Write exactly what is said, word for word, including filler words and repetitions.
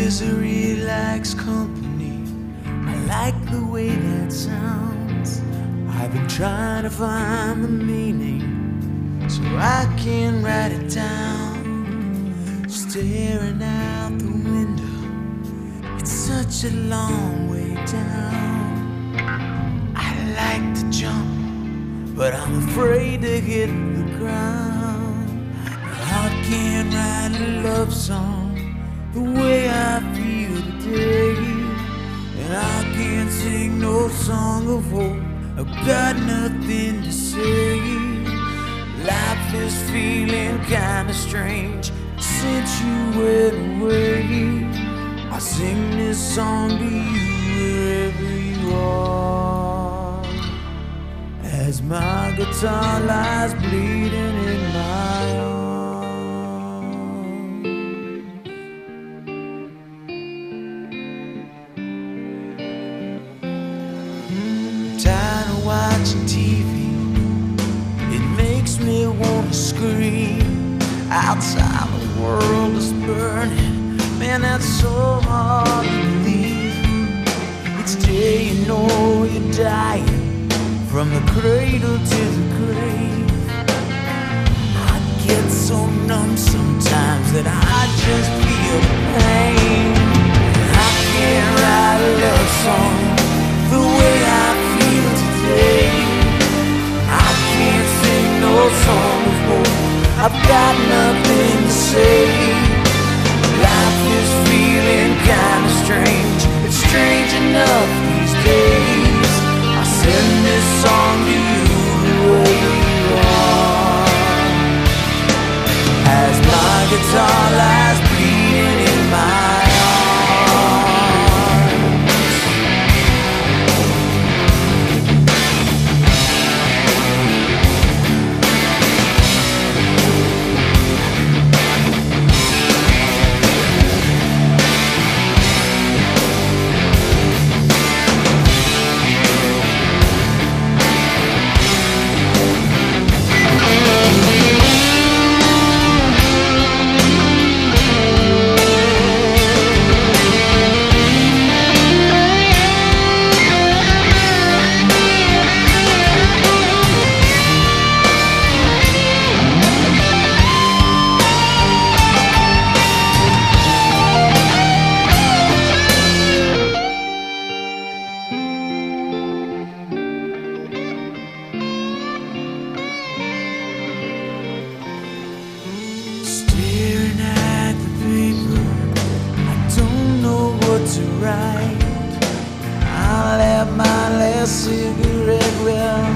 Misery likes company. I like the way that sounds. I've been trying to find the meaning so I can write it down. Staring out the window, it's such a long way down. I like to jump, but I'm afraid to hit the ground. My heart can't write a love song the way I feel today, and I can't sing no song of hope. I've got nothing to say. Life is feeling kinda strange since you went away. I sing this song to you wherever you are, as my guitar lies bleeding in my arms. Tired of watching T V, it makes me wanna scream. Outside the world is burning, man, that's so hard to believe. Each day you know you're dying, from the cradle to the grave. I get so numb sometimes that I just feel pain. I can't write a love song the way I feel today. I can't sing no song of hope. I've got nothing to say. Life is feeling kinda strange. It's strange enough these days. I send this song to you where you are, as my guitar lies bleeding in my to write. I'll have my last cigarette well